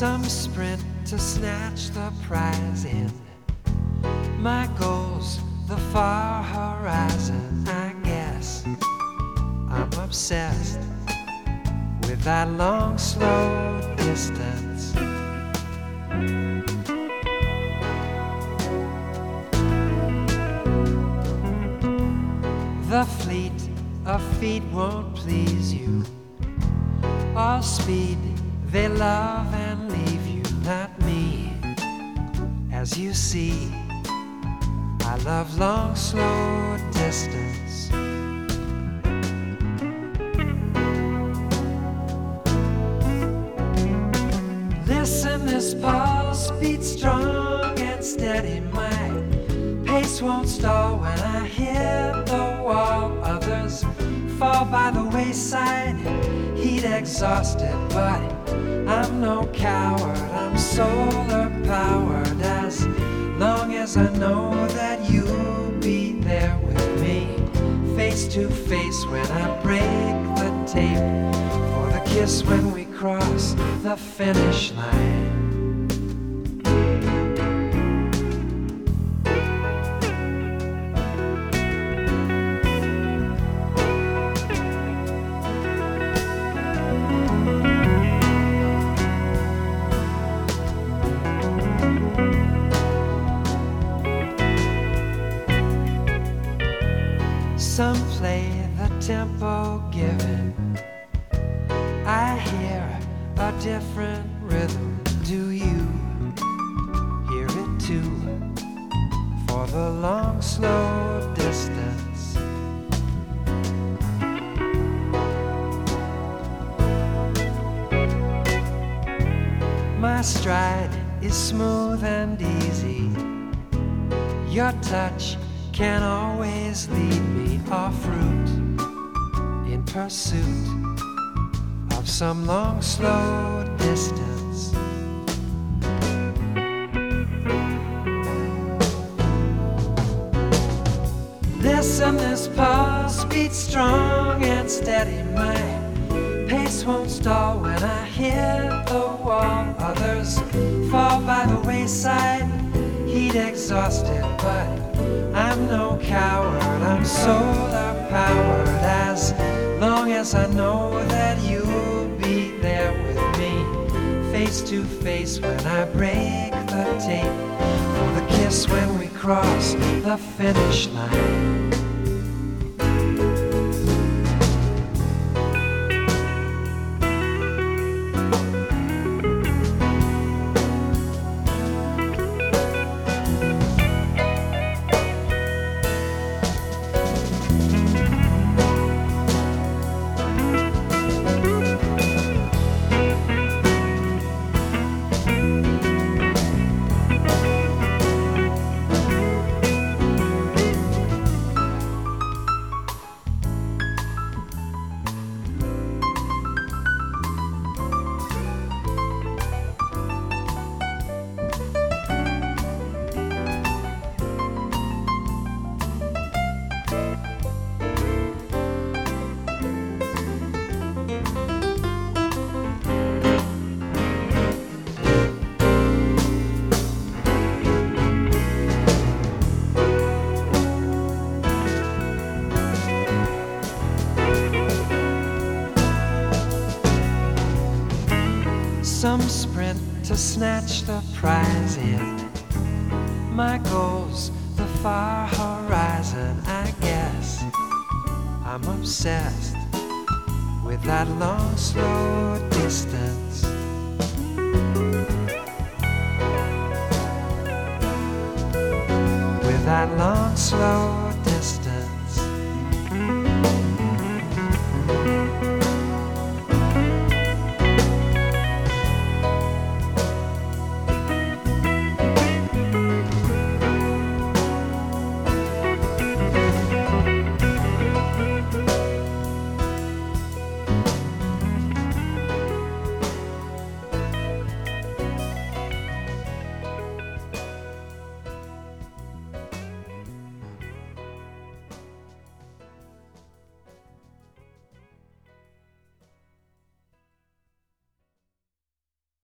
Some sprint to snatch the prize in. My goal's the far horizon. I guess I'm obsessed with that long, slow distance. The fleet of feet won't please you. All speed they love and leave you, not me. As you see, I love long, slow distance. Listen, this pulse beats strong and steady. My pace won't stall when I hit the wall. Others fall by the wayside, heat exhausted, but I'm no coward. I'm solar powered. As long as I know that you'll be there with me, face to face when I break the tape, for the kiss when we cross the finish line. Some play the tempo given. I hear a different rhythm. Do you hear it too? For the long, slow distance. My stride is smooth and easy. Your touch can always lead me off route in pursuit of some long, slow distance. Listen, this pulse beats strong and steady. My pace won't stall when I hit the wall. Others fall by the wayside, heat exhausted, but I'm no coward. I'm solar powered. As long as I know that you'll be there with me, face to face when I break the tape, for the kiss when we cross the finish line. Some sprint to snatch the prize in. My goal's the far horizon. I guess I'm obsessed with that long, slow distance. With that long, slow distance.